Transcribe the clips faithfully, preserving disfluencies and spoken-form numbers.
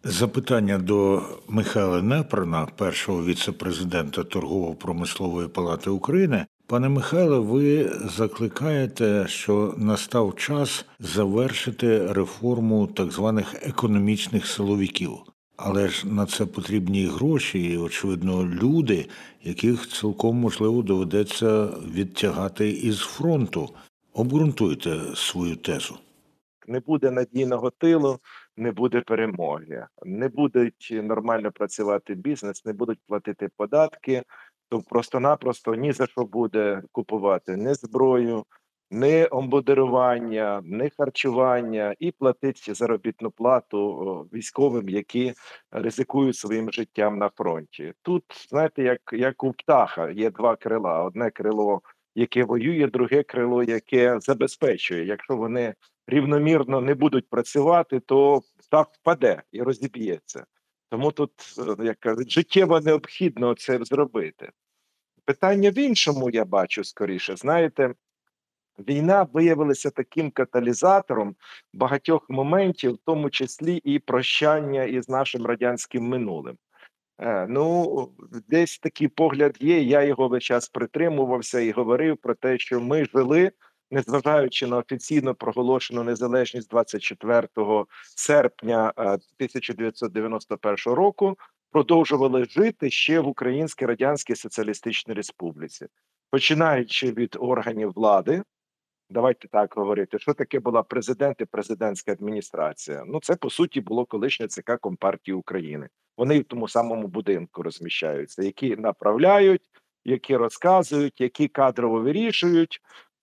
Запитання до Михайла Непрана, першого віце-президента Торгово-промислової палати України. Пане Михайле, ви закликаєте, що настав час завершити реформу так званих економічних силовиків. Але ж на це потрібні гроші і, очевидно, люди, яких цілком можливо доведеться відтягати із фронту. Обґрунтуйте свою тезу. Не буде надійного тилу, не буде перемоги. Не будуть нормально працювати бізнес, не будуть платити податки, то просто-напросто ні за що буде купувати ні зброю, ні обмундирування, ні харчування і платити заробітну плату о, військовим, які ризикують своїм життям на фронті. Тут, знаєте, як, як у птаха є два крила: одне крило, яке воює, друге крило, яке забезпечує. Якщо вони рівномірно не будуть працювати, то птах впаде і розіб'ється. Тому тут, е, як кажуть, життєво необхідно це зробити. Питання в іншому я бачу скоріше. Знаєте, війна виявилася таким каталізатором багатьох моментів, в тому числі і прощання із нашим радянським минулим. Е, ну, десь такий погляд є. Я його весь час притримувався і говорив про те, що ми жили, незважаючи на офіційно проголошену незалежність двадцять четвертого серпня е, тисяча дев'ятсот дев'яносто першого року, продовжували жити ще в Українській Радянській Соціалістичній Республіці, починаючи від органів влади. Давайте так говорити, що таке була президент і президентська адміністрація. Ну, це по суті було колишнє ЦК Компартії України. Вони в тому самому будинку розміщаються, які направляють, які розказують, які кадрово вирішують.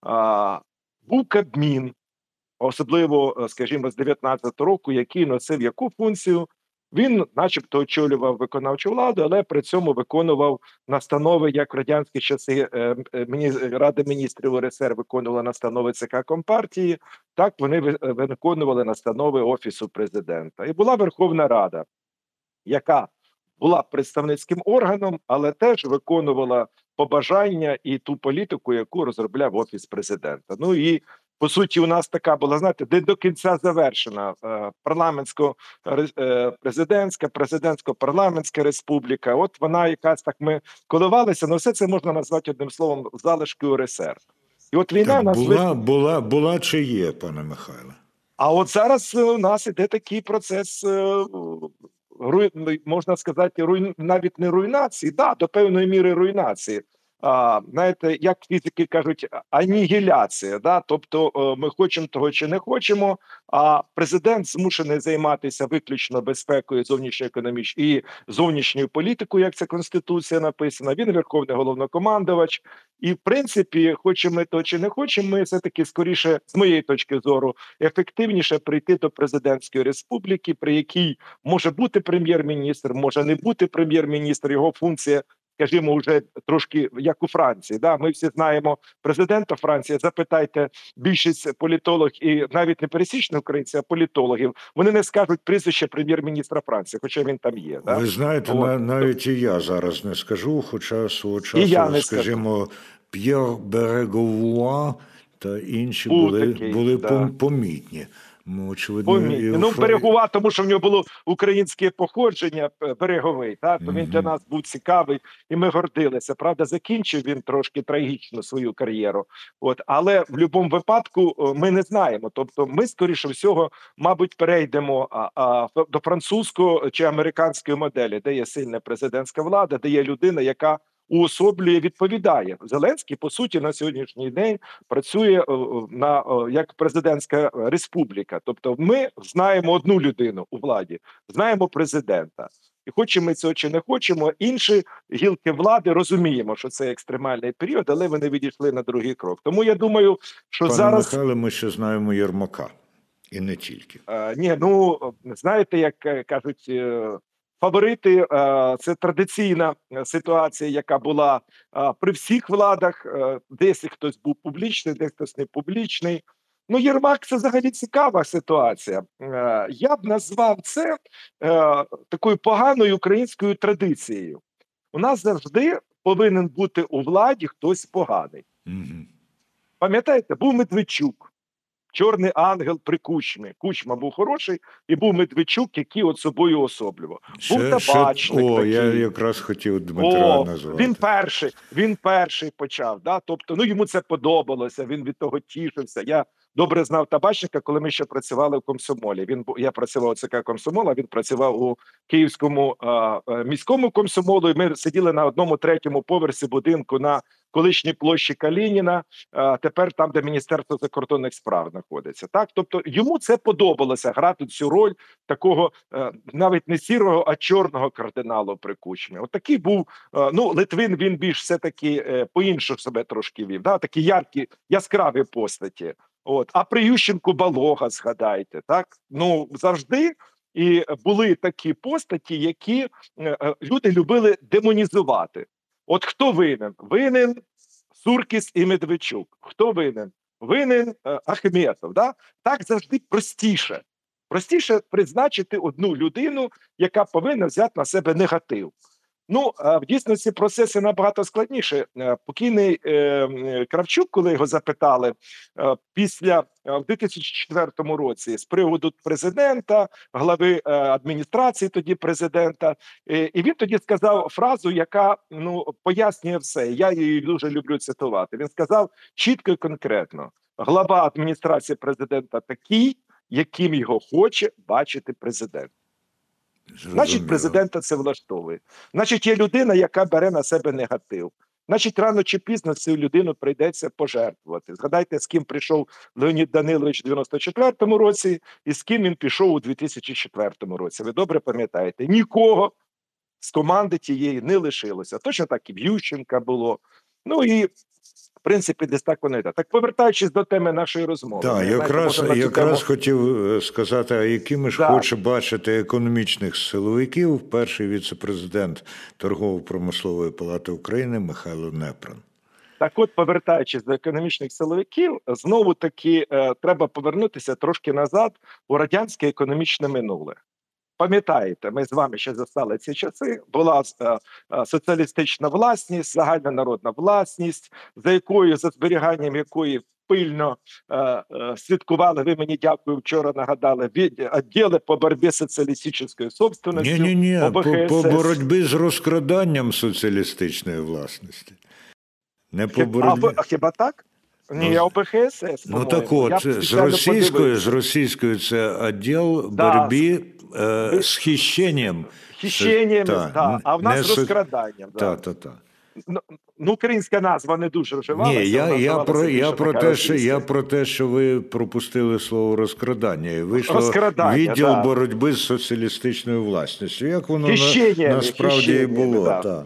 А, був Кабмін, особливо, скажімо, з дев'ятнадцятого року, який носив яку функцію. Він, начебто, очолював виконавчу владу, але при цьому виконував настанови, як в радянські часи е, е, міні, Рада міністрів УРСР виконувала настанови ЦК Компартії, так вони ви- е, виконували настанови Офісу президента. І була Верховна Рада, яка була представницьким органом, але теж виконувала побажання і ту політику, яку розробляв Офіс президента. Ну і по суті, у нас така була, знаєте, де до кінця завершена е, парламентсько е, президентська, президентсько-парламентська республіка. От вона якась так ми коливалися, але все це можна назвати одним словом залишки УРСР. І от війна Так, нас була, виснала. була, була чи є, пане Михайле? А от зараз е, у нас іде такий процес, е, руй, ну, можна сказати, руй, навіть не руйнації, да, до певної міри руйнації. А, знаєте, як фізики кажуть, а- анігіляція. Да? Тобто е, ми хочемо того чи не хочемо, а президент змушений займатися виключно безпекою зовнішньоекономічною і зовнішньою політикою, як це Конституція написана. Він верховний головнокомандувач. І в принципі, хочемо ми то чи не хочемо, ми все-таки скоріше, з моєї точки зору, ефективніше прийти до президентської республіки, при якій може бути прем'єр-міністр, може не бути прем'єр-міністр, його функція, скажімо, вже трошки як у Франції. Да, ми всі знаємо президента Франції. Запитайте більшість політологів і навіть не пересічних українців, а політологів. Вони не скажуть прізвище прем'єр-міністра Франції, хоча він там є. Да? Ви знаєте, От. на- навіть і я зараз не скажу, хоча свого І я часу, не скажу. скажімо, П'єр Береговуа та інші Був були, такий, були да. пом- помітні. Ну, очевидно, і Помітні. у Ну, Фра- берегова, тому що в нього було українське походження п- береговий. Та то він для Мгм. нас був цікавий, і ми гордилися. Правда, закінчив він трошки трагічно свою кар'єру. От, але в будь-якому випадку о, ми не знаємо. Тобто, ми скоріше всього, мабуть, перейдемо а, а, ф- до французького чи американської моделі, де є сильна президентська влада, де є людина, яка уособлює, відповідає. Зеленський по суті на сьогоднішній день працює о, о, на о, як президентська республіка. Тобто, ми знаємо одну людину у владі, знаємо президента. І хочемо ми цього чи не хочемо, інші гілки влади розуміємо, що це екстремальний період, але вони відійшли на другий крок. Тому я думаю, що Пане зараз Михайле, ми ще знаємо Єрмака. І не тільки. Е, ні, ну знаєте, як е, кажуть, е, фаворити е, це традиційна е, ситуація, яка була е, при всіх владах. Е, Десь хтось був публічний, десь хтось не публічний. Ну, Єрмак це взагалі цікава ситуація. Е, Я б назвав це е, такою поганою українською традицією. У нас завжди повинен бути у владі хтось поганий. Мгм. Пам'ятаєте, був Медведчук. чорний ангел при Кучмі. Кучма був хороший, і був Медведчук, який от собою особливо. Був Ще, ще, табачник о, я такий. якраз хотів Дмитра О, він назвати. перший, він перший почав. Да? Тобто, ну йому це подобалося. Він від того тішився. Я добре знав табачника, коли ми ще працювали в комсомолі. Він бу- я працював у ЦК комсомола. Він працював у Київському а, а, міському комсомолу. І ми сиділи на одному третьому поверсі будинку на колишній площі Калініна. А, тепер там, де Міністерство закордонних справ знаходиться. Так, тобто йому це подобалося грати цю роль такого е, навіть не сірого, а чорного кардиналу при Кучмі. От такий був. Е, ну, Литвин він більш все-таки е, по-іншому себе трошки вів. Да? Такі яркі, яскраві постаті. От. А при Ющенку Балога, згадайте, так? Ну, завжди і були такі постаті, які е, е, люди любили демонізувати. От хто винен? Винен Суркіс і Медведчук. Хто винен? Винен е, Ахметов. Да? Так завжди простіше. Простіше призначити одну людину, яка повинна взяти на себе негатив. Ну, в дійсності процеси набагато складніше. Покійний е, Кравчук, коли його запитали е, після в дві тисячі четвертому році з приводу президента, глави е, адміністрації тоді президента, е, і він тоді сказав фразу, яка ну пояснює все. Я її дуже люблю цитувати. Він сказав чітко і конкретно: глава адміністрації президента такий, яким його хоче бачити президент. Значить, Зрозуміло. президента це влаштовує. Значить, є людина, яка бере на себе негатив. Значить, рано чи пізно цю людину прийдеться пожертвувати. Згадайте, з ким прийшов Леонід Данилович у дев'яносто четвертому році і з ким він пішов у дві тисячі четвертому році. Ви добре пам'ятаєте? Нікого з команди тієї не лишилося. Точно так і в Ющенка було. Ну і в принципі, десь так воно йде. Так, повертаючись до теми нашої розмови. Так, знаєте, якраз, можна на цю якраз тему- хотів е, сказати, а якими ж Да. хоче бачити економічних силовиків перший віце-президент Торгово-промислової палати України Михайло Непран. Так от, повертаючись до економічних силовиків, знову таки е, треба повернутися трошки назад у радянське економічне минуле. Пам'ятаєте, ми з вами ще застали ці часи. Була е, е, соціалістична власність, загальнонародна власність, за якою за зберіганням якої пильно е, е, слідкували. Ви мені дякую. Вчора нагадали від відділи по боротьбі з соціалістичною собственністю. Ні, ні, ні, ОБ по, по ХСС. боротьбі з розкраданням соціалістичної власності. Не по А, боротьбі. ви- а хіба так? Ні, Ну, ОБХСС. Ну по-моєму. так Я от, б з спеціально російською, подивився. з російською це відділ Да, боротьби е, ви- з хищенням. Хищеннями, Та, да. А в нас не со- розкраданням. Да. Та, та, та. Ну, ну, українська назва не дуже вживалася. Ні, я, вона я, вживалася про, я, більше про така те, що, я російська. про те, що ви пропустили слово розкрадання. І вийшло Розкрадання, відділ да. боротьби з соціалістичною власністю. Як воно на, Хищеннями, насправді і хищеннями, було. да. Та.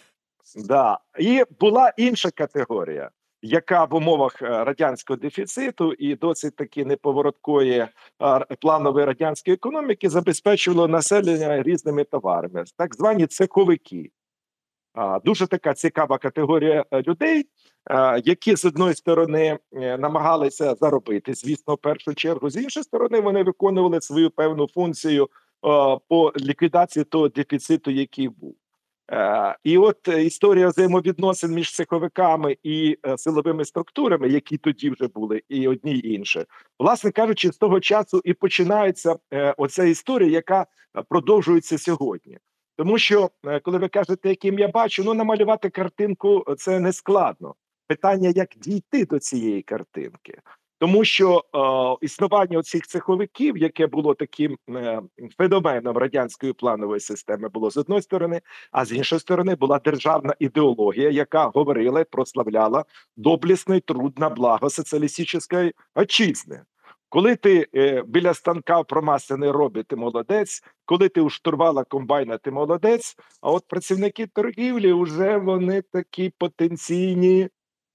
Да. І була інша категорія, яка в умовах е, радянського дефіциту і досить таки неповороткої е, планової радянської економіки забезпечувала населення різними товарами, так звані цеховики. А, Дуже така цікава категорія е, людей, е, які з одної сторони е, намагалися заробити, звісно, в першу чергу, з іншої сторони, вони виконували свою певну функцію е, по ліквідації того дефіциту, який був. Е, І от е, історія взаємовідносин між цеховиками і е, силовими структурами, які тоді вже були, і одні і інші, власне кажучи, з того часу і починається е, оця історія, яка е, продовжується сьогодні. Тому що, е, коли ви кажете, яким я бачу, ну намалювати картинку е, це не складно. Питання, як дійти до цієї картинки. Тому що е, існування цих цеховиків, яке було таким е, феноменом радянської планової системи, було з одної сторони, а з іншої сторони була державна ідеологія, яка говорила і прославляла доблісний труд на благо соціалістичної отчизни. Коли ти е, біля станка промаслений робить, ти молодець, коли ти у штурвала комбайна, ти молодець, а от працівники торгівлі вже вони такі потенційні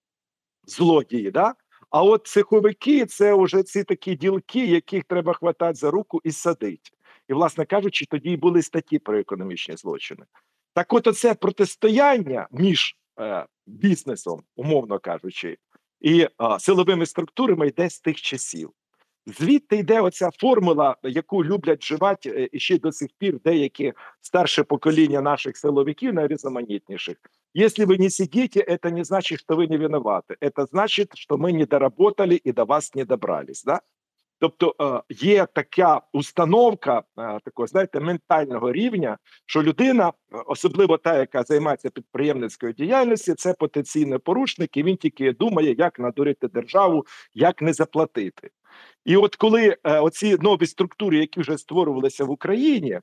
злодії, да? А от цеховики – це вже ці такі ділки, яких треба хватати за руку і садити. І, власне кажучи, тоді й були статті про економічні злочини. Так от оце протистояння між е, бізнесом, умовно кажучи, і е, силовими структурами йде з тих часів. Звідти йде оця формула, яку люблять вживати е, і ще до сих пір деякі старше покоління наших силовиків, найрізноманітніших. Если вы не сидите, это не значит, что вы не виноваты. Это значит, что мы не доработали и до вас не добрались. Да? Тобто е, є така установка е, такого, знаєте, ментального рівня, що людина, е, особливо та, яка займається підприємницькою діяльністю, це потенційний порушник, і він тільки думає, як надурити державу, як не заплатити. І от коли е, оці нові структури, які вже створювалися в Україні,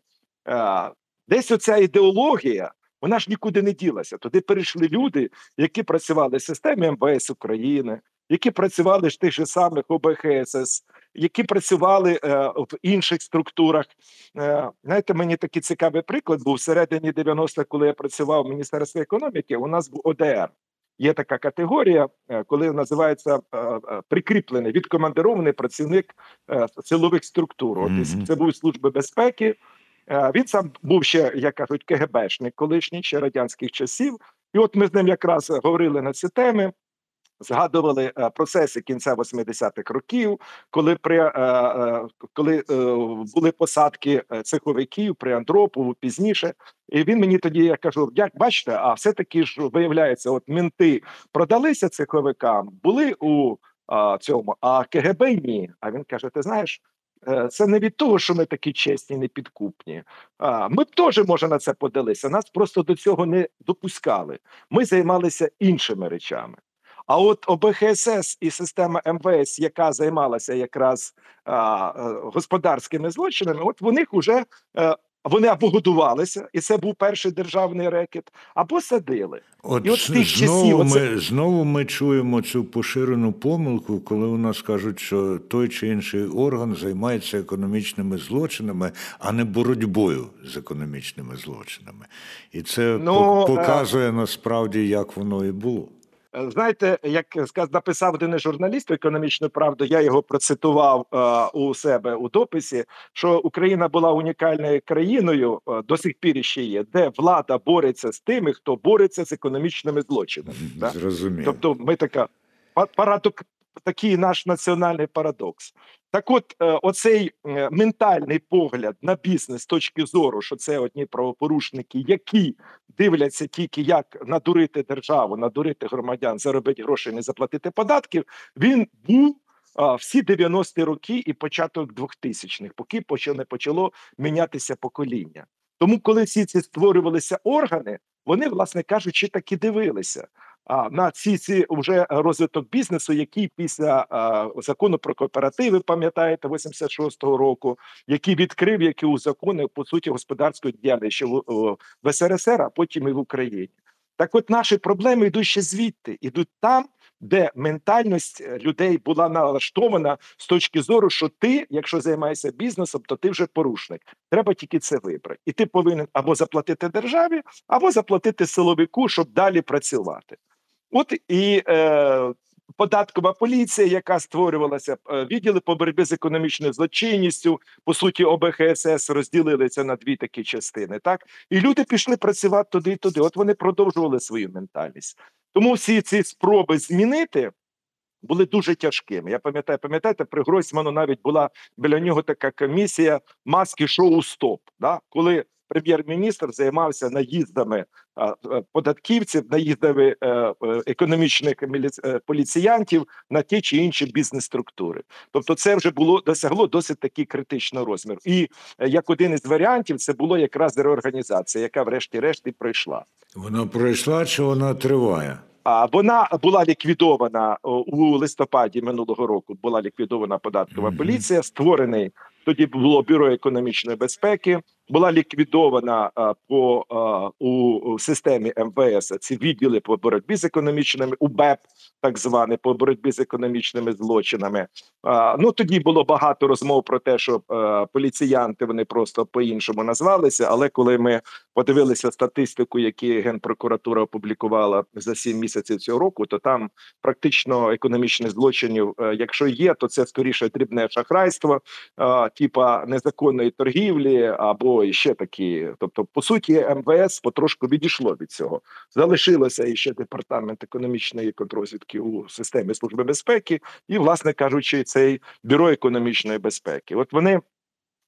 е, десь оця ідеологія, вона ж нікуди не ділася. Туди перейшли люди, які працювали в системі ем ве ес України, які працювали в тих же самих о бе ха ес ес, які працювали е, в інших структурах. Е, знаєте, мені такий цікавий приклад був всередині дев'яностих, коли я працював в Міністерстві економіки, у нас був о де ер. Є така категорія, е, коли називається е, е, прикріплений, відкомандирований працівник е, силових структур. От, Мгм. це був Служби безпеки. Е, Він сам був ще, як кажуть, ке ге бешник колишній, ще радянських часів. І от ми з ним якраз говорили на ці теми, згадували е, процеси кінця восьмидесятих років, коли при е, е, коли е, були посадки е, цеховиків при Андропову пізніше. І він мені тоді, я кажу, як бачите, а все-таки ж виявляється, от менти продалися цеховикам, були у а, цьому, а ке ге бе ні. А він каже: ти знаєш, е, це не від того, що ми такі чесні, непідкупні. А, ми б теж, може, на це подалися. Нас просто до цього не допускали. Ми займалися іншими речами. А от о бе ха ес ес і система ем ве ес, яка займалася якраз а, а, господарськими злочинами, от в них вже е, вони або годувалися, і це був перший державний рекет, або садили. От, І от з тих знову часів оце... ми знову ми чуємо цю поширену помилку, коли у нас кажуть, що той чи інший орган займається економічними злочинами, а не боротьбою з економічними злочинами. І це Ну, показує насправді, як воно і було. Знаєте, як написав один із журналістів «Економічну правду», я його процитував е, у себе у дописі, що Україна була унікальною країною, е, до сих пір ще є, де влада бореться з тими, хто бореться з економічними злочинами. Зрозуміло. Тобто ми така парадокс, такий наш національний парадокс. Так от, е, оцей е, ментальний погляд на бізнес з точки зору, що це одні правопорушники, які дивляться тільки, як надурити державу, надурити громадян, заробити гроші, не заплатити податків, він був а, всі дев'яності роки і початок двохтисячних, поки почало, не почало мінятися покоління. Тому, коли всі ці створювалися органи, вони, власне кажучи, так і дивилися а, на ці, ці вже розвиток бізнесу, який після а, закону про кооперативи, пам'ятаєте, вісімдесят шостого року, який відкрив, який узаконив, по суті, господарську діяльність ще в, в ес ер ес ер, а потім і в Україні. Так от наші проблеми йдуть ще звідти, йдуть там, де ментальність людей була налаштована з точки зору, що ти, якщо займаєшся бізнесом, то ти вже порушник. Треба тільки це вибрати. І ти повинен або заплатити державі, або заплатити силовику, щоб далі працювати. От і е, податкова поліція, яка створювалася, е, відділи по боротьбі з економічною злочинністю, по суті, о бе ха ес ес розділилися на дві такі частини, так? І люди пішли працювати туди і туди. От вони продовжували свою ментальність. Тому всі ці спроби змінити були дуже тяжкими. Я пам'ятаю, пам'ятаєте, при Гройсману навіть була біля нього така комісія маски шоу «Стоп», да? Коли прем'єр-міністр займався наїздами а, податківців, наїздами е, е, економічних міліці... поліціянтів на ті чи інші бізнес-структури. Тобто це вже було досягло досить такий критичний розмір. І е, як один із варіантів, це було якраз реорганізація, яка врешті-решт і пройшла. Вона пройшла чи вона триває? А вона була ліквідована у листопаді минулого року. Була ліквідована податкова поліція, створений тоді було бюро економічної безпеки. Була ліквідована а, по а, у, у системі ем ве ес ці відділи по боротьбі з економічними, у бе е пе, так зване, по боротьбі з економічними злочинами. А, ну тоді було багато розмов про те, що а, поліціянти вони просто по-іншому назвалися. Але коли ми подивилися статистику, яку Генпрокуратура опублікувала за сім місяців цього року, то там практично економічних злочинів, а, якщо є, то це скоріше дрібне шахрайство, а, типа незаконної торгівлі або і ще такі. Тобто, по суті, ем ве ес потрошку відійшло від цього. Залишилося іще департамент економічної контррозвідки у системі Служби безпеки і, власне кажучи, цей бюро економічної безпеки. От вони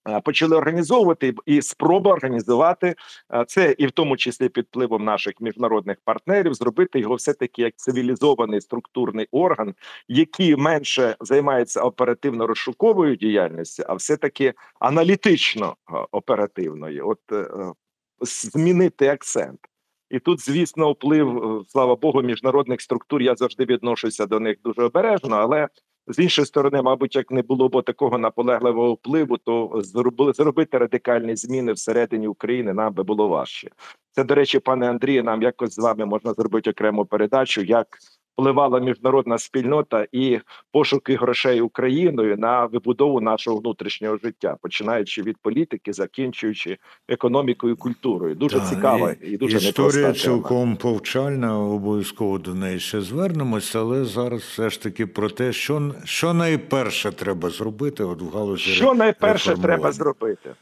е, почали організовувати і спроба організувати е, це, і в тому числі під впливом наших міжнародних партнерів, зробити його все-таки як цивілізований структурний орган, який менше займається оперативно-розшуковою діяльністю, а все-таки аналітично е, оперативною. От е, е, змінити акцент. І тут, звісно, вплив, е, слава Богу, міжнародних структур, я завжди відношуся до них дуже обережно, але з іншої сторони, мабуть, як не було б такого наполегливого впливу, то зробили зробити радикальні зміни всередині України нам би було важче. Це, до речі, пане Андрію, нам якось з вами можна зробити окрему передачу, як впливала міжнародна спільнота і пошуки грошей Україною на вибудову нашого внутрішнього життя, починаючи від політики, закінчуючи економікою, культурою. Дуже Так, цікава і і дуже історія непроста тема. цілком повчальна, обов'язково до неї ще звернемось, але зараз все ж таки про те, що, що найперше треба зробити от в галузі Що найперше реформування. треба зробити?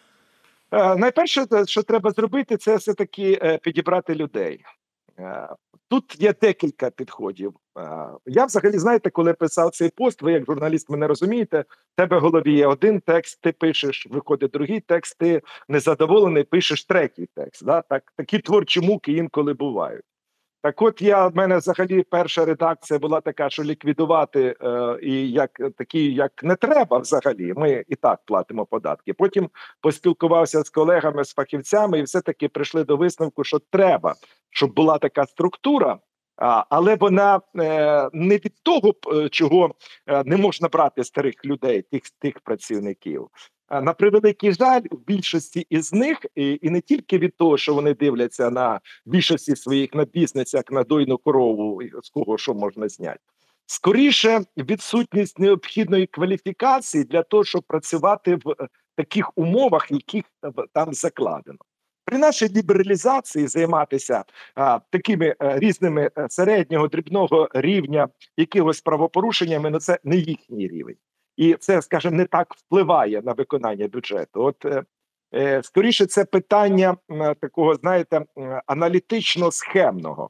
Е, Найперше, те, що треба зробити, це все-таки е, підібрати людей. Е, Тут є декілька підходів. Е, Я взагалі, знаєте, коли писав цей пост, ви як журналіст мене розумієте, в тебе в голові є один текст, ти пишеш, виходить другий текст, ти незадоволений, пишеш третій текст. Да? Так, такі творчі муки інколи бувають. Так от я, в мене взагалі перша редакція була така, що ліквідувати е, і як такі, як не треба взагалі, ми і так платимо податки. Потім поспілкувався з колегами, з фахівцями, і все-таки прийшли до висновку, що треба, щоб була така структура, а, але вона е, не від того, е, чого е, не можна брати старих людей, тих, тих працівників. А, На превеликий жаль, в більшості із них, і, і не тільки від того, що вони дивляться на більшості своїх на бізнес, як на дойну корову, з кого що можна зняти. Скоріше, відсутність необхідної кваліфікації для того, щоб працювати в е, таких умовах, яких е, там закладено. При нашій лібералізації займатися а, такими а, різними а, середнього, дрібного рівня якихось правопорушеннями, ну це не їхній рівень. І це, скажімо, не так впливає на виконання бюджету. От е, е, скоріше, це питання м, такого, знаєте, м, аналітично-схемного.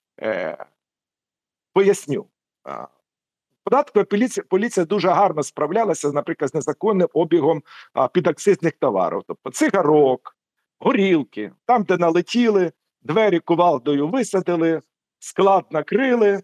Е, Поясню. А, Податкова поліція, поліція дуже гарно справлялася, наприклад, з незаконним обігом а, підакцизних товарів, тобто цигарок, горілки, там, де налетіли, двері кувалдою висадили, склад накрили, е,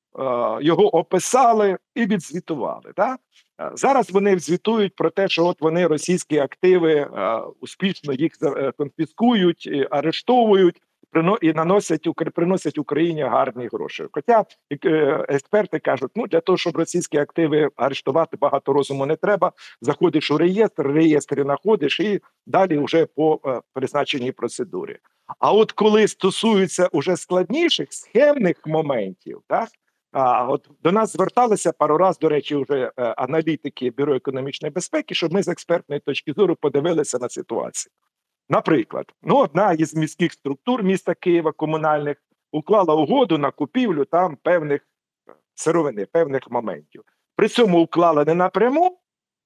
його описали і відзвітували. Так? Е, Зараз вони звітують про те, що от вони російські активи е, успішно їх е, конфіскують, і арештовують прино- і наносять Укр- приносять Україні гарні гроші. Хоча е, експерти кажуть, ну для того, щоб російські активи арештувати, багато розуму не треба. Заходиш у реєстр, реєстрі знаходиш і далі вже по е, призначеній процедурі. А от коли стосується уже складніших схемних моментів, так а от до нас зверталися пару раз, до речі, вже е, аналітики Бюро економічної безпеки, щоб ми з експертної точки зору подивилися на ситуацію. Наприклад, ну одна із міських структур міста Києва комунальних уклала угоду на купівлю там певних е, сировини, певних моментів. При цьому уклала не напряму,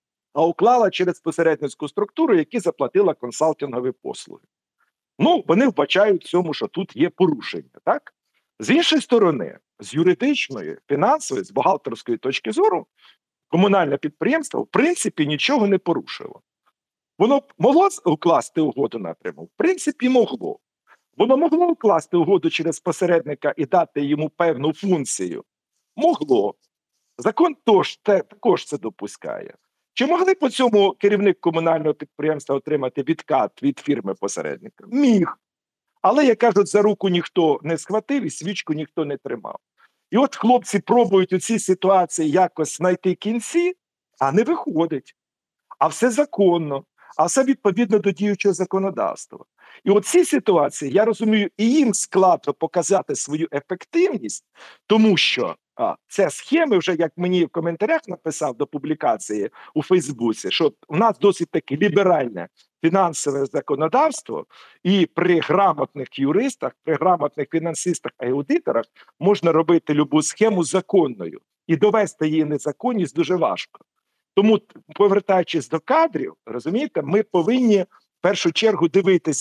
а уклала через посередницьку структуру, яка заплатила консалтингові послуги. Ну, вони вбачають в цьому, що тут є порушення, так? З іншої сторони, з юридичної, фінансової, з бухгалтерської точки зору, комунальне підприємство, в принципі, нічого не порушило. Воно б могло з- укласти угоду напряму? В принципі, могло. Воно могло укласти угоду через посередника і дати йому певну функцію? Могло. Закон тож, те, також це допускає. Чи могли по цьому керівник комунального підприємства отримати відкат від фірми-посередника? Міг. Але, як кажуть, за руку ніхто не схватив і свічку ніхто не тримав. І от хлопці пробують у цій ситуації якось знайти кінці, а не виходить. А все законно, а все відповідно до діючого законодавства. І от ці ситуації, я розумію, і їм складно показати свою ефективність, тому що а, це схеми, вже як мені в коментарях написав до публікації у Фейсбуці, що в нас досить таке ліберальне фінансове законодавство, і при грамотних юристах, при грамотних фінансистах і аудиторах можна робити любу схему законною. І довести її незаконність дуже важко. Тому, повертаючись до кадрів, розумієте, ми повинні в першу чергу дивитися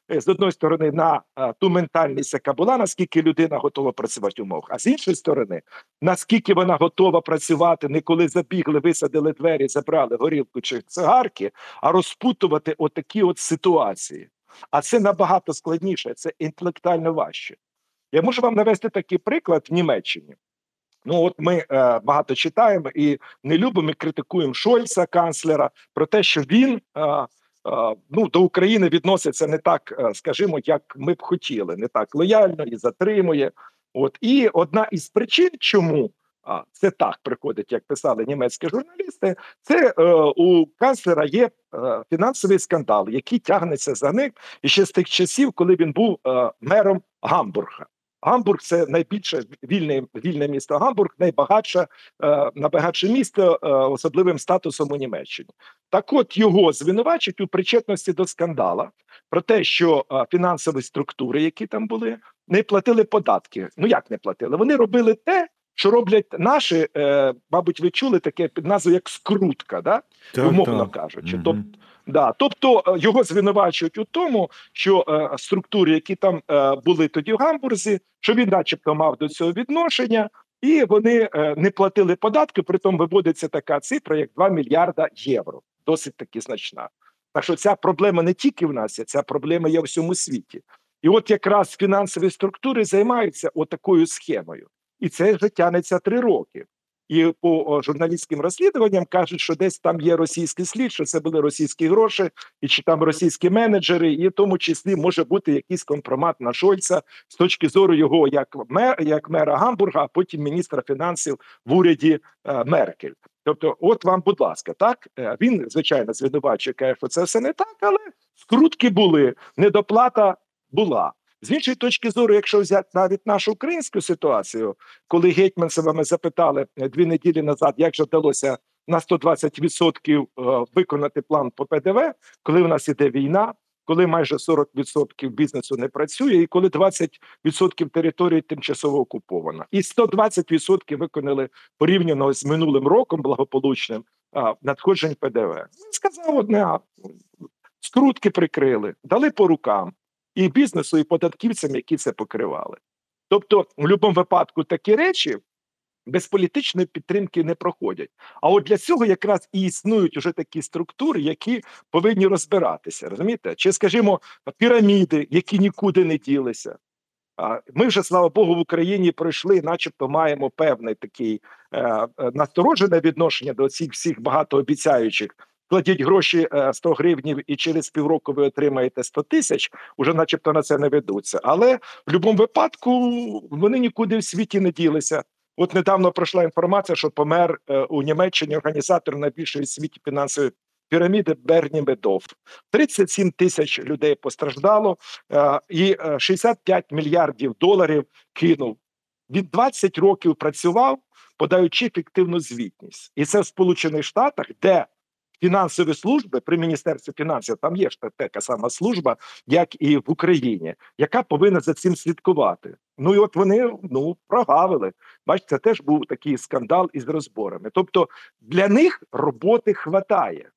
з одної сторони на а, ту ментальність, яка була, наскільки людина готова працювати в умовах, а з іншої сторони, наскільки вона готова працювати, не коли забігли, висадили двері, забрали горілку чи цигарки, а розпутувати отакі от ситуації. А це набагато складніше, це інтелектуально важче. Я можу вам навести такий приклад в Німеччині. Ну, от ми е, багато читаємо і не любимо, і критикуємо Шольца, канцлера, про те, що він е, е, ну, до України відноситься не так, е, скажімо, як ми б хотіли, не так лояльно і затримує. От і одна із причин, чому а, це так приходить, як писали німецькі журналісти, це е, у канцлера є е, фінансовий скандал, який тягнеться за ним і ще з тих часів, коли він був е, мером Гамбурга. Гамбург це найбільше вільне вільне місто Гамбург, найбагатше е, найбагатше місто, е, особливим статусом у Німеччині. Так от його звинувачують у причетності до скандала про те, що е, фінансові структури, які там були, не платили податки. Ну як не платили? Вони робили те, що роблять наші, е, мабуть, ви чули таке під назвою як скрутка, да? Так, Умовно так. кажучи. Мгм. Тобто, да, тобто е, його звинувачують у тому, що е, структури, які там е, були тоді в Гамбурзі, що він начебто мав до цього відношення, і вони е, не платили податки, притом виводиться така цифра, як два мільярда євро. Досить таки значна. Так що ця проблема не тільки в нас, є, ця проблема є у всьому світі. І от якраз фінансові структури займаються отакою схемою. І це вже тягнеться три роки. І по о, журналістським розслідуванням кажуть, що десь там є російський слід, що це були російські гроші, і чи там російські менеджери, і в тому числі може бути якийсь компромат на Шольца з точки зору його як мер, як мера Гамбурга, а потім міністра фінансів в уряді е, Меркель. Тобто, от вам, будь ласка, так е, він звичайно звинувачує, каже, що це все не так, але скрутки були, недоплата була. З іншої точки зору, якщо взяти навіть нашу українську ситуацію, коли Гетьманцева ми запитали дві неділі назад, як же вдалося на сто двадцять відсотків виконати план по Пе Де Ве, коли в нас іде війна, коли майже сорок відсотків бізнесу не працює, і коли двадцять відсотків території тимчасово окупована. І сто двадцять відсотків виконали порівняно з минулим роком благополучним надходжень Пе Де Ве. Він сказав одне, а скрутки прикрили, дали по рукам. І бізнесу, і податківцям, які це покривали. Тобто, в будь-якому випадку такі речі без політичної підтримки не проходять. А от для цього якраз і існують уже такі структури, які повинні розбиратися, розумієте? Чи, скажімо, піраміди, які нікуди не ділися. Ми вже, слава Богу, в Україні пройшли, начебто маємо певне такий е, настороджене відношення до цих всіх багатообіцяючих. Кладіть гроші сто гривнів і через півроку ви отримаєте сто тисяч, уже начебто на це не ведуться. Але в будь-якому випадку вони нікуди в світі не ділися. От недавно пройшла інформація, що помер у Німеччині організатор найбільшої в світі фінансової піраміди Берні Медов. тридцять сім тисяч людей постраждало і шістдесят п'ять мільярдів доларів кинув. Він двадцять років працював, подаючи фіктивну звітність. І це в Сполучених Штатах, де фінансові служби при Міністерстві фінансів, там є ж така сама служба, як і в Україні, яка повинна за цим слідкувати. Ну і от вони ну, прогавили. Бачите, це теж був такий скандал із розборами. Тобто для них роботи хватає.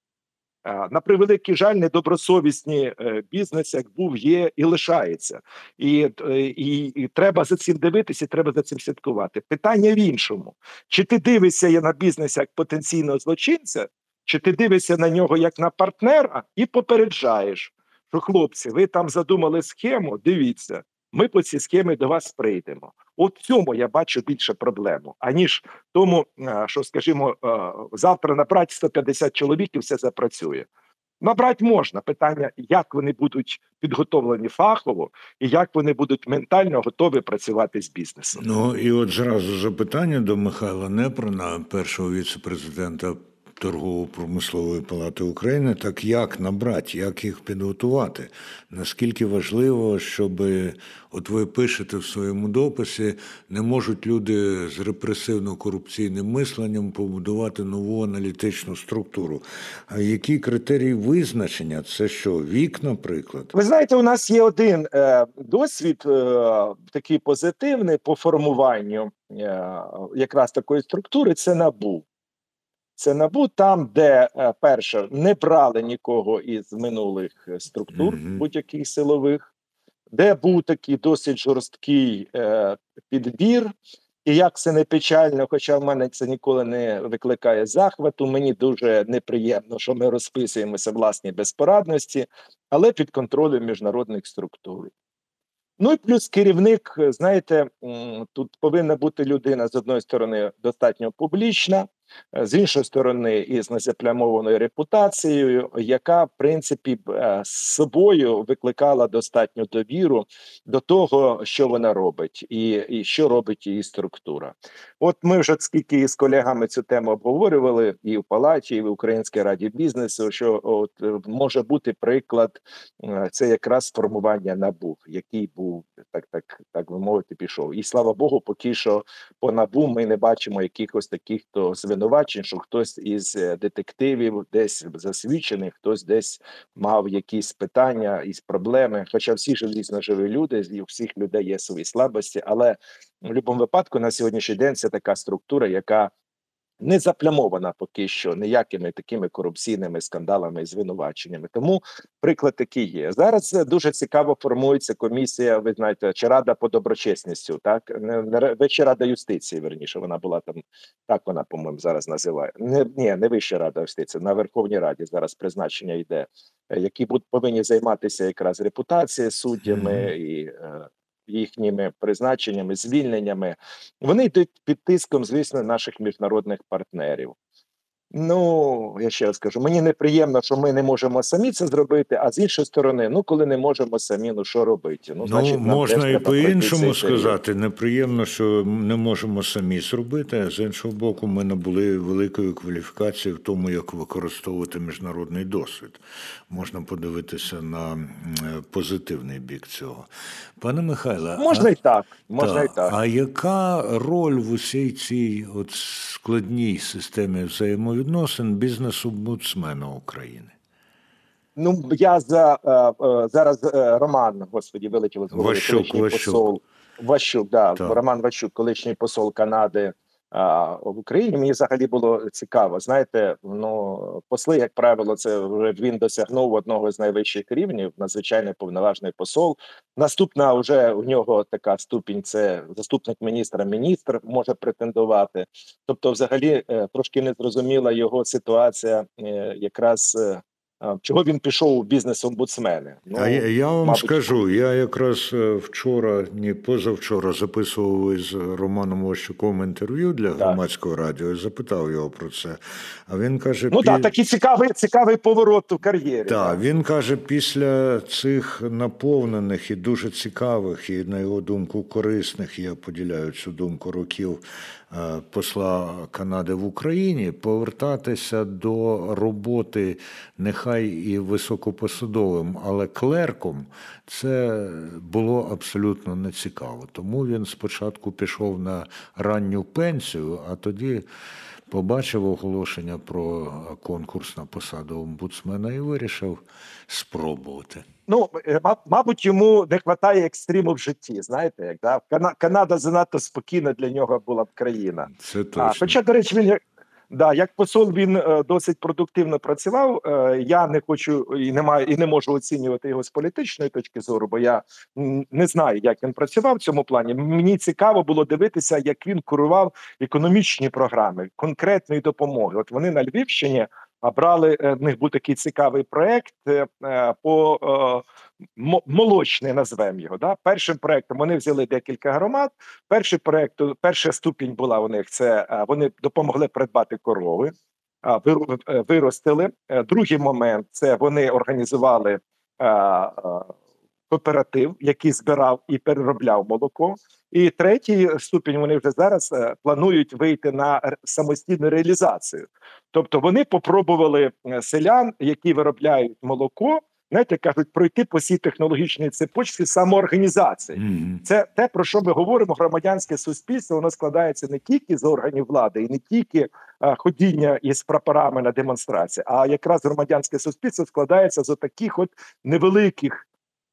На превеликий жаль, недобросовісні бізнес, як був, є і лишається. І, і, і треба за цим дивитися, і треба за цим слідкувати. Питання в іншому. Чи ти дивишся на бізнес як потенційного злочинця, чи ти дивишся на нього як на партнера і попереджаєш, що, хлопці, ви там задумали схему, дивіться, ми по цій схемі до вас прийдемо. От в цьому я бачу більше проблему, аніж тому, що, скажімо, завтра набрати сто п'ятдесят чоловік і все запрацює. Набрати можна. Питання, як вони будуть підготовлені фахово і як вони будуть ментально готові працювати з бізнесом. Ну і от зразу запитання до Михайла Непрана, першого віце-президента Торгово-промислової палати України, так як набрати, як їх підготувати? Наскільки важливо, щоб, от ви пишете в своєму дописі, не можуть люди з репресивно-корупційним мисленням побудувати нову аналітичну структуру. А які критерії визначення? Це що, вік, наприклад? Ви знаєте, у нас є один е, досвід е, такий позитивний по формуванню е, якраз такої структури – це НАБУ. це НАБУ, там, де е, перше, не брали нікого із минулих е, структур Мгм. будь-яких силових, де був такий досить жорсткий е, підбір. І як це не печально, хоча в мене це ніколи не викликає захвату, мені дуже неприємно, що ми розписуємося в власній безпорадності, але під контролем міжнародних структур. Ну і плюс керівник, е, знаєте, м, тут повинна бути людина з одної сторони достатньо публічна, е, з іншої сторони, із незаплямованою репутацією, яка в принципі б, е, з собою викликала достатню довіру до того, що вона робить, і, і що робить її структура. От ми вже скільки із колегами цю тему обговорювали і в Палаті, і в Українській раді бізнесу, що от е, може бути приклад. Е, Це якраз формування НАБУ, який був так, так, так би мовити, пішов. І слава Богу, поки що по НАБУ ми не бачимо якихось таких то звинувачень, що хтось із е, детективів десь засвідчений, хтось десь мав якісь питання із проблеми. Хоча всі ж, звісно, живі люди, і у всіх людей є свої слабості, але в будь-якому випадку на сьогоднішній день це така структура, яка не заплямована поки що ніякими такими корупційними скандалами і звинуваченнями. Тому приклад такий є. Зараз е, дуже цікаво формується комісія. Ви знаєте, чи рада по доброчесністю, так не, не ре- Вища рада юстиції. Верніше вона була там. Так вона, по-моєму, зараз називає. Не ні, не Вища рада юстиції. На Верховній Раді зараз призначення йде, е, які будуть повинні займатися якраз репутацією суддями Мгм. і е, їхніми призначеннями, звільненнями. Вони йдуть під тиском, звісно, наших міжнародних партнерів. Ну, я ще раз кажу, мені неприємно, що ми не можемо самі це зробити, а з іншої сторони, ну, коли не можемо самі, ну що робити? Ну, Ну, значить, нам теж можна і треба пройти по-іншому цей період. сказати. Неприємно, що не можемо самі зробити, а з іншого боку, ми набули великої кваліфікації в тому, як використовувати міжнародний досвід. Можна подивитися на м, позитивний бік цього. Пане Михайле, а, Можна і так, можна і та, так. а яка роль в усій цій от складній системі взаємовідносин бізнес-омбудсмена України? Ну, я за е, е, зараз е, Роман, господі, вилетіло з голови, Ващук, колишній Ващук. посол Ващук, да, Так. Роман Ващук, колишній посол Канади а, в Україні. Мені взагалі було цікаво. Знаєте, ну посли, як правило, це вже він досягнув одного з найвищих рівнів, надзвичайно повноважний посол. Наступна вже у нього така ступінь, це заступник міністра, міністр може претендувати. Тобто, взагалі, е, трошки незрозуміла його ситуація, е, якраз. е, а, Чого він пішов у бізнес-омбудсмени? А я, Ну, я вам мабуть, скажу, я якраз е, вчора, ні позавчора записував із Романом Ващуком інтерв'ю для так. громадського радіо і запитав його про це. А він каже, Ну так, пі... такий цікавий, цікавий поворот у кар'єрі. та, Так. він каже, після цих наповнених і дуже цікавих, і на його думку корисних, я поділяю цю думку, років е, посла Канади в Україні, повертатися до роботи нехай і високопосадовим, але клерком, це було абсолютно нецікаво. Тому він спочатку пішов на ранню пенсію, а тоді побачив оголошення про конкурс на посаду омбудсмена і вирішив спробувати. Ну, е, ма- мабуть, йому не вистачає екстриму в житті. Знаєте, як да? Кана- Канада занадто спокійна для нього була б країна. Це А, точно. хоча, до речі, він як да, як посол він е, досить продуктивно працював. Е, я не хочу і не маю і не можу оцінювати його з політичної точки зору, бо я м, не знаю, як він працював в цьому плані. Мені цікаво було дивитися, як він курував економічні програми конкретної допомоги. От вони на Львівщині а, брали е, в них був такий цікавий проект е, е, по е, мо- молочний, назвемо його. Да? Першим проектом вони взяли декілька громад. Перший проект, перша ступінь була у них це а, вони допомогли придбати корови, а, виру- е, виростили. Е, Другий момент це вони організували а, а, кооператив, який збирав і переробляв молоко. І третій ступінь вони вже зараз е, планують вийти на р- самостійну реалізацію. Тобто вони попробували е, селян, які виробляють молоко, знаєте, кажуть, пройти по цій технологічній цепочці самоорганізації. Мгм. Це те, про що ми говоримо. Громадянське суспільство воно складається не тільки з органів влади, і не тільки а, ходіння із прапорами на демонстрації, а якраз громадянське суспільство складається з таких от невеликих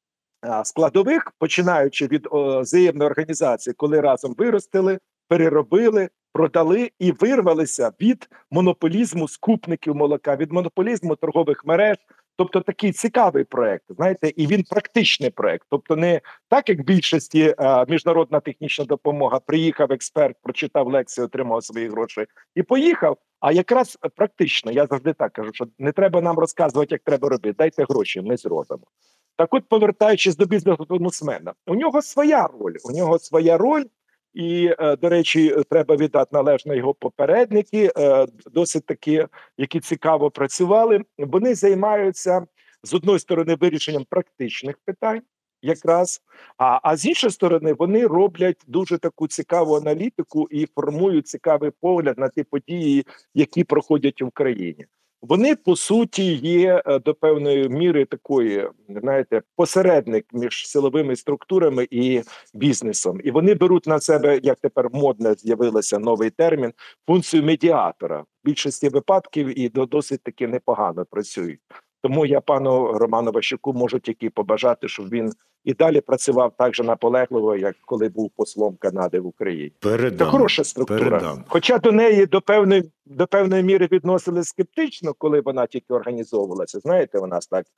а, складових, починаючи від о, взаємної організації, коли разом виростили, переробили, продали і вирвалися від монополізму скупників молока, від монополізму торгових мереж. Тобто такий цікавий проект, знаєте, і він практичний проект. Тобто не так, як в більшості а, міжнародна технічна допомога, приїхав експерт, прочитав лекцію, отримав свої гроші і поїхав, а якраз практично, я завжди так кажу, що не треба нам розказувати, як треба робити, дайте гроші, ми зробимо. Так от, повертаючись до бізнес-омбудсмена, у нього своя роль, у нього своя роль, і, до речі, треба віддати належно його попередники, досить таки, які цікаво працювали. Вони займаються, з одної сторони, вирішенням практичних питань, якраз, а, а з іншої сторони, вони роблять дуже таку цікаву аналітику і формують цікавий погляд на ті події, які проходять в Україні. Вони, по суті, є до певної міри такої, знаєте, посередник між силовими структурами і бізнесом. І вони беруть на себе, як тепер модно з'явився новий термін, функцію медіатора. В більшості випадків і досить таки непогано працюють. Тому я пану Роману Ващуку можу тільки побажати, щоб він і далі працював так же наполегливо, як коли був послом Канади в Україні. Передам, Це хороша структура. Передам. Хоча до неї до певної, до певної міри відносили скептично, коли вона тільки організовувалася. Знаєте, у нас так,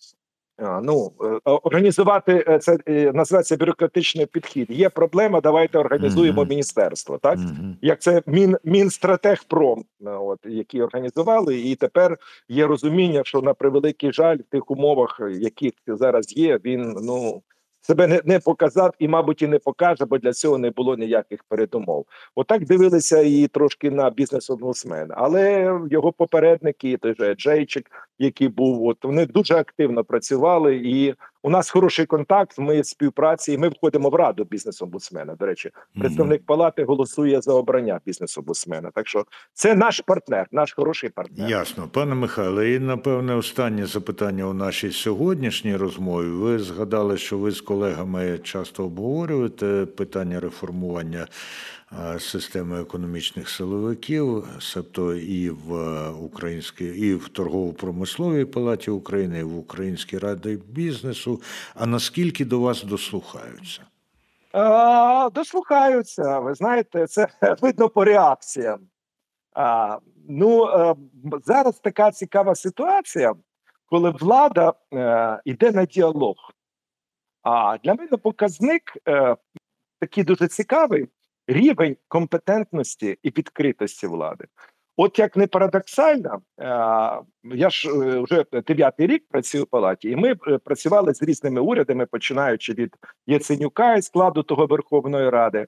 а, ну, організувати, це називається бюрократичний підхід. Є проблема, давайте організуємо mm-hmm. міністерство, так? Mm-hmm. Як це Мін, Мінстратегпром, от, які організували, і тепер є розуміння, що на превеликий жаль, в тих умовах, яких зараз є, він, ну, себе не, не показав і, мабуть, і не покаже, бо для цього не було ніяких передумов. Отак дивилися і трошки на бізнес-омбудсмена. Але його попередники, той же Джейчик, який був, от вони дуже активно працювали, і у нас хороший контакт, ми в співпраці, і ми входимо в раду бізнес-омбудсмена. До речі, представник mm-hmm. палати голосує за обрання бізнес-омбудсмена. Так що це наш партнер, наш хороший партнер. Ясно. Пане Михайле, і, напевне, останнє запитання у нашій сьогоднішній розмові. Ви згадали, що ви з колегами часто обговорюєте питання реформування системи економічних силовиків, себто і в українській, і в торгово-промисловій палаті України, і в Українській раді бізнесу. А наскільки до вас дослухаються? А, дослухаються. Ви знаєте, це видно по реакціям. А, ну, а, зараз така цікава ситуація, коли влада а, йде на діалог. А для мене показник а, такий дуже цікавий, рівень компетентності і відкритості влади. От як не парадоксально, я ж вже дев'ятий рік працюю в палаті, і ми працювали з різними урядами, починаючи від Яценюка і складу того Верховної Ради.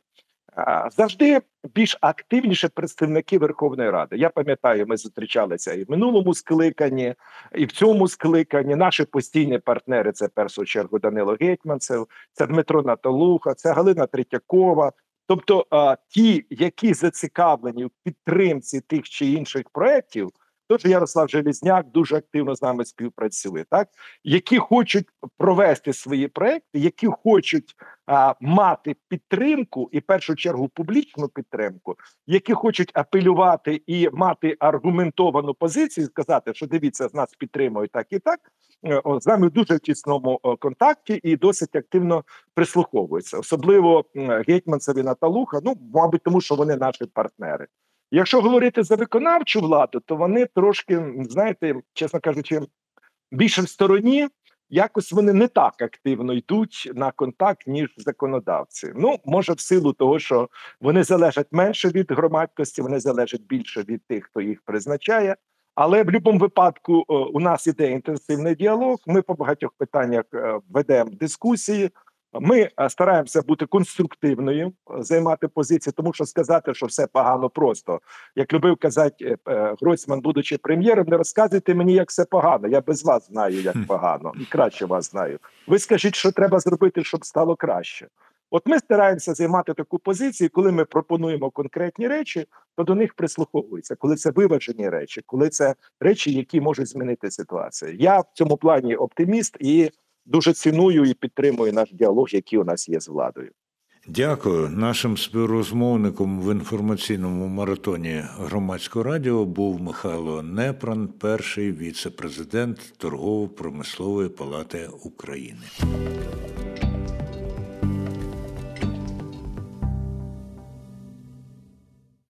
Завжди більш активніше представники Верховної Ради. Я пам'ятаю, ми зустрічалися і в минулому скликанні, і в цьому скликанні. Наші постійні партнери – це в першу чергу Данило Гетманцев, це Дмитро Наталуха, це Галина Третьякова. Тобто а, ті, які зацікавлені в підтримці тих чи інших проєктів, тож Ярослав Железняк дуже активно з нами співпрацює, так? Які хочуть провести свої проєкти, які хочуть а, мати підтримку, і в першу чергу публічну підтримку, які хочуть апелювати і мати аргументовану позицію, сказати, що дивіться, з нас підтримують так і так, з нами дуже в тісному контакті і досить активно прислуховуються. Особливо Гетманцев і Наталуха, ну, мабуть, тому що вони наші партнери. Якщо говорити за виконавчу владу, то вони трошки, знаєте, чесно кажучи, більше в стороні, якось вони не так активно йдуть на контакт, ніж законодавці. Ну, може, в силу того, що вони залежать менше від громадськості, вони залежать більше від тих, хто їх призначає. Але в будь-якому випадку у нас іде інтенсивний діалог, ми по багатьох питаннях ведемо дискусії, ми стараємося бути конструктивною, займати позиції, тому що сказати, що все погано просто. Як любив казати Гройсман, будучи прем'єром, не розказуйте мені, як все погано, я без вас знаю, як погано, і краще вас знаю. Ви скажіть, що треба зробити, щоб стало краще. От ми стараємося займати таку позицію, коли ми пропонуємо конкретні речі, то до них прислуховуються, коли це виважені речі, коли це речі, які можуть змінити ситуацію. Я в цьому плані оптиміст і дуже ціную і підтримую наш діалог, який у нас є з владою. Дякую. Нашим співрозмовником в інформаційному маратоні Громадського радіо був Михайло Непран, перший віце-президент Торгово-промислової палати України.